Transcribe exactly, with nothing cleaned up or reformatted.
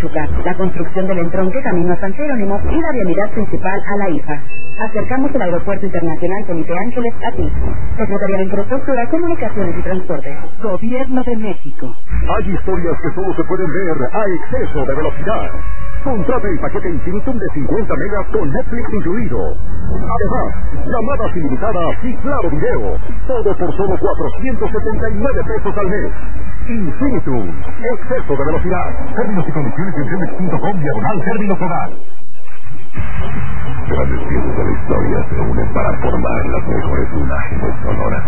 Pachuca, la construcción del entronque camino a San Jerónimo y la vialidad principal a la I F A. Acercamos el Aeropuerto Internacional Felipe Ángeles a ti. Secretaría de Infraestructura, Comunicaciones y Transporte. Gobierno de México. Hay historias que solo se pueden ver a exceso de velocidad. Contrata el paquete Infinitum de cincuenta megas con Netflix incluido. Además, llamadas ilimitadas y claro video. Todo por solo cuatrocientos setenta y nueve pesos al mes. Infinitum. Exceso de velocidad. Términos y condiciones en telmex punto com diagonal términos hogar. Grandes piezas de la historia se unen para formar las mejores imágenes sonoras.